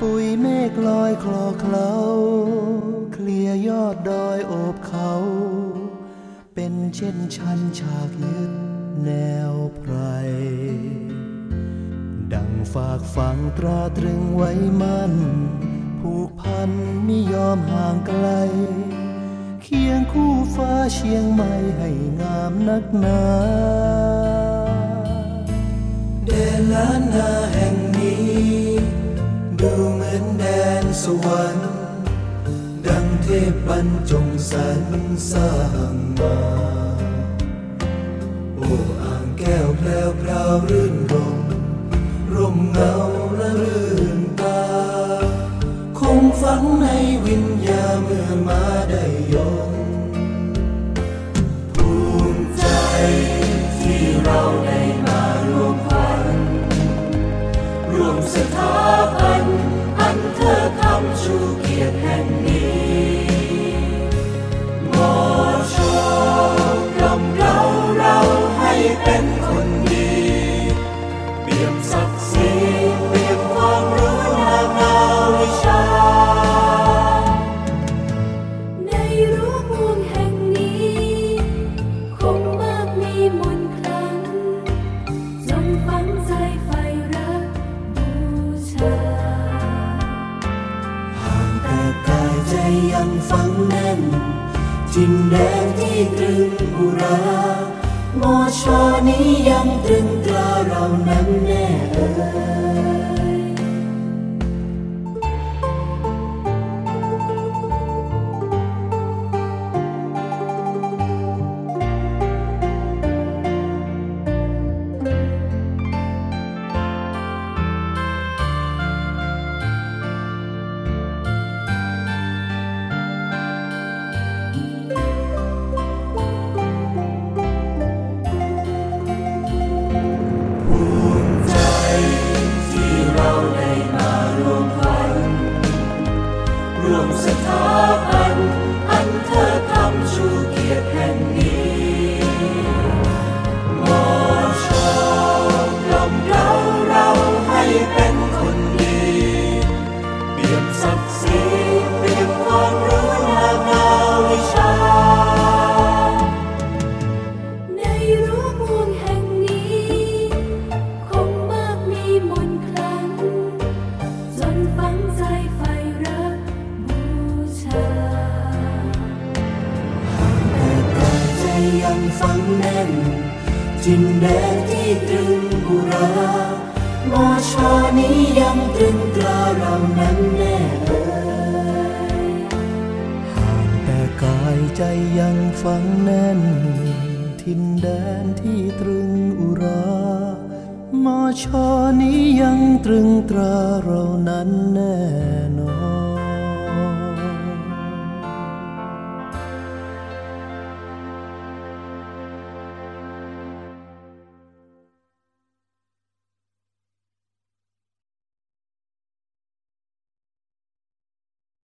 ปุยเมฆลอยคลอเคล้าเคลียยอดดอยโอบเขาเป็นเช่นชันฉากยึดแนวไพรดังฝากฝังตราตรึงไว้มั่นผูกพันมิยอมห่างไกลเคียงคู่ฟ้าเชียงใหม่ให้งามนักหนาแดนล้านนาแห่งนี้ดูเหมือนแดนสวรรค์ดังเทพบรรจงสรรสร้างมาโอ้อ่างแก้วแพรวพราวรื่นรมร่มเงาและรื่นตาคงฝังในวิญญาเมื่อมาได้ยมภูมิใจที่เราได้มารวมพันร่วมสถาบันอันเธอคำชูเกียรติแห่งนี้มอชอกล่อมเราให้เป็นคนดีเปี่ยมศักดิ์ศรีเปี่ยมความรู้นาวิชาในรั้วเมืองแห่งนี้คงมากมีมนต์ขลังจงฝังใจใฝ่รักบูชาห่างแต่กายใจยังฝังแน่นจินแดนที่ตรึงอุรามอชอนี้ยังตรึงตราเรานั้นแน่เอ่ยร่วมสถาบันอันเธอคำชูเกียรติแห่งนี้มอชอกล่อมเราให้เป็นคนดีเปี่ยมศักดิ์ศรีเปี่ยมความรู้นาวิชาในรั้วเมืองแห่งนี้คงมากมีมนต์ขลังจนฝังใจใฝ่รักยังฝังแน่นจินแดนที่ตรึงบุรามอชอนี้ยังตรึงตราเรานั้นแน่เอ่ยห่างแต่กายใจยังฝังแน่นทินแดนที่ตรึงอุรามอชอนี้ยังตรึงตราเรานั้นแน่นอน